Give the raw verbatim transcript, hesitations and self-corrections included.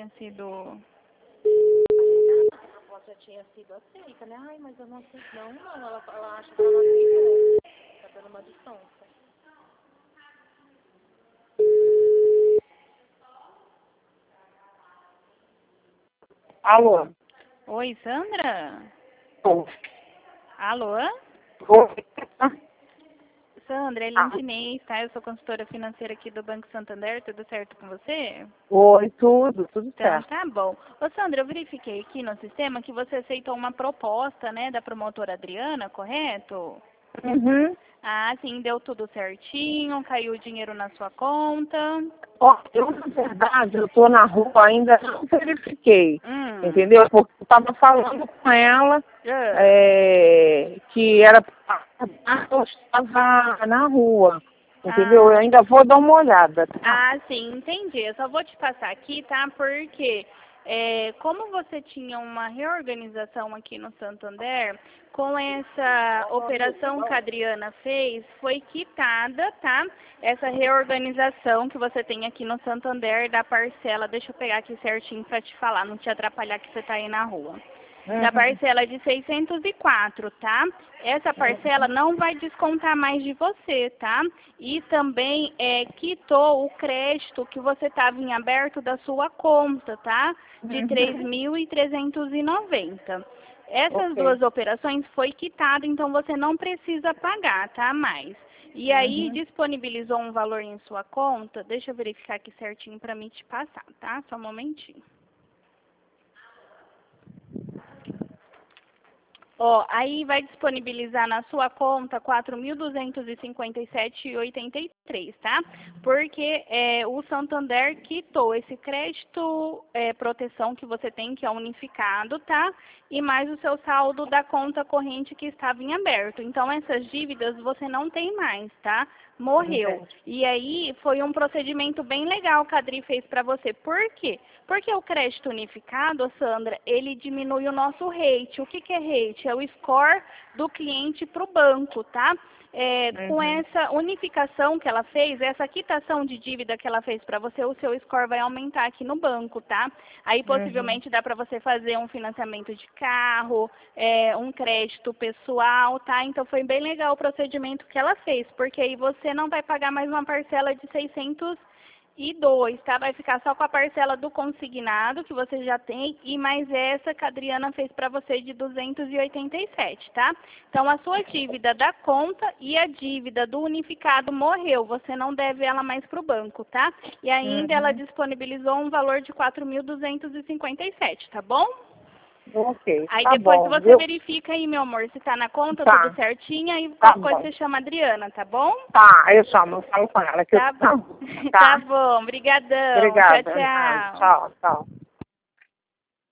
tinha sido... A proposta já tinha sido aceita, né? Ai, mas eu não aceito. Não, não, ela, ela acha que ela não aceitou. Tá dando uma distância. Alô? Oi, Sandra? Oi. Alô? Oi. Sandra, é Ah. Lindinês, tá? Eu sou consultora financeira aqui do Banco Santander, tudo certo com você? Oi, tudo, tudo Então, certo. tá bom. Ô, Sandra, eu verifiquei aqui no sistema que você aceitou uma proposta, né, da promotora Adriana, correto? Uhum. Ah, sim, deu tudo certinho, caiu o dinheiro na sua conta. Ó, eu, na verdade, eu tô na rua, ainda não verifiquei, Hum. entendeu? Porque eu tava falando com ela Ah. é, que era pra eu estava na rua, entendeu? Ah. Eu ainda vou dar uma olhada, tá? Ah, sim, entendi. Eu só vou te passar aqui, tá? Porque é, como você tinha uma reorganização aqui no Santander, com essa operação que a Adriana fez, foi quitada, tá? Essa reorganização que você tem aqui no Santander da parcela, deixa eu pegar aqui certinho pra te falar, não te atrapalhar que você tá aí na rua. Da parcela de seiscentos e quatro, tá? Essa parcela não vai descontar mais de você, tá? E também é, quitou o crédito que você estava em aberto da sua conta, tá? De três mil trezentos e noventa. Essas Ok. duas operações foi quitada, então você não precisa pagar, tá? Mais. E aí Uhum. disponibilizou um valor em sua conta, deixa eu verificar aqui certinho para mim te passar, tá? Só um momentinho. Ó, aí vai disponibilizar na sua conta quatro mil duzentos e cinquenta e sete reais e oitenta e três, tá? Porque é, o Santander quitou esse crédito é, proteção que você tem, que é unificado, tá? E mais o seu saldo da conta corrente que estava em aberto. Então, essas dívidas você não tem mais, tá? Morreu. Entendi. E aí foi um procedimento bem legal que a Adri fez para você. Por quê? Porque o crédito unificado, Sandra, ele diminui o nosso rate. O que, que é rate? É o score do cliente para o banco, tá? É, Uhum. Com essa unificação que ela fez, essa quitação de dívida que ela fez para você, o seu score vai aumentar aqui no banco, tá? Aí possivelmente Uhum. dá para você fazer um financiamento de carro, é, um crédito pessoal, tá? Então foi bem legal o procedimento que ela fez, porque aí você não vai pagar mais uma parcela de seiscentos e dois, tá? Vai ficar só com a parcela do consignado que você já tem e mais essa que a Adriana fez para você de duzentos e oitenta e sete, tá? Então a sua dívida da conta e a dívida do unificado morreu, você não deve ela mais para o banco, tá? E ainda ela Uhum. disponibilizou um valor de quatro mil duzentos e cinquenta e sete, tá bom? Ok, Aí tá depois bom, você viu? verifica aí, meu amor, se tá na conta, tudo Tá, certinho, aí tá qualquer coisa bom. você chama a Adriana, tá bom? Tá, eu chamo, eu falo com ela que eu... Tá bom. Tá Tá, bom, brigadão. Tchau, obrigada. tchau. Tchau, tchau.